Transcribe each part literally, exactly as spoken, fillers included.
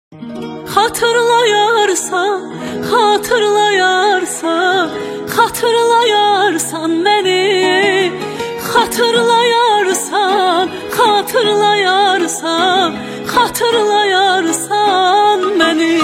Hatırlayarsan, hatırlayarsan, hatırlayarsan beni. Hatırlayarsan, hatırlayarsan, hatırlayarsan beni.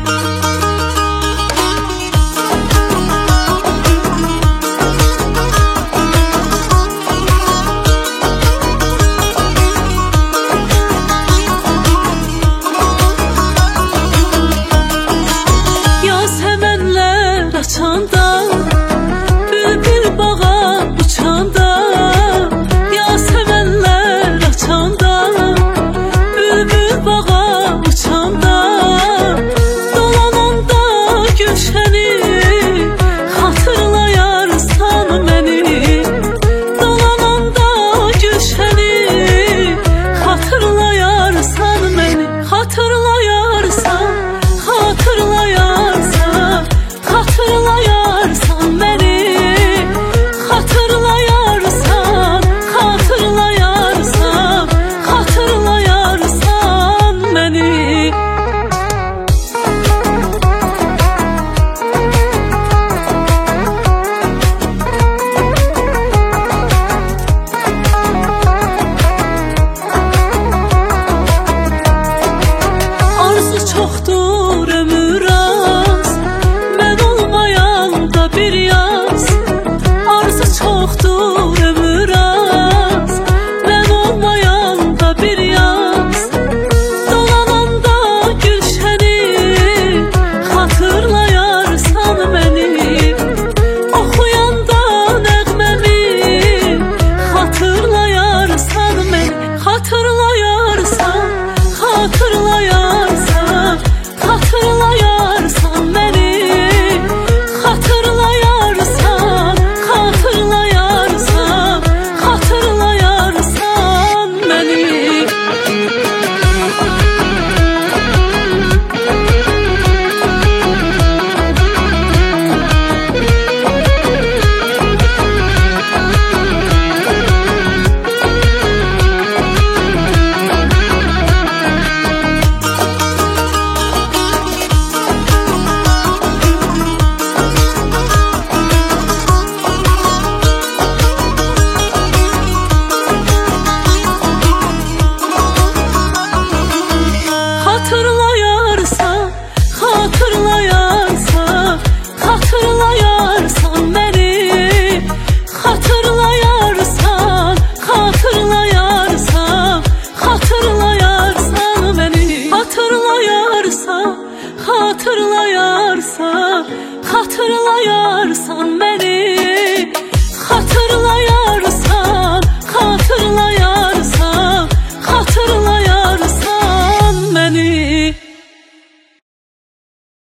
Açanda, bülbül bağa uçanda, yasemenler açanda, bülbül bağa uçanda, dolananda gülşeni, hatırlayarsan beni. Dolananda gülşeni, hatırlayarsan beni. Hatırlayarsan, hatırlayarsan, hatırlayarsan beni. Hatırlayarsan, hatırlayarsan, hatırlayarsan beni. Arzu çoxdur ömür az, mən olmayanda bir yaz. Arzu çoxdur ömür az, mən olmayanda bir yaz. Dolananda gülşəni, hatırlayarsan beni. Oxuyanda nəğməmi, hatırlayarsan beni. Hatırlayarsan, hatırlayarsan, hatırlayarsan beni. Hatırlayarsan, hatırlayarsan, hatırlayarsan beni. Hatırlayarsan, hatırlayarsan, hatırlayarsan beni. Hatırlayarsan, hatırlayarsan, hatırlayarsan beni. Hatırlayarsan, hatırlayarsan, hatırlayarsan beni.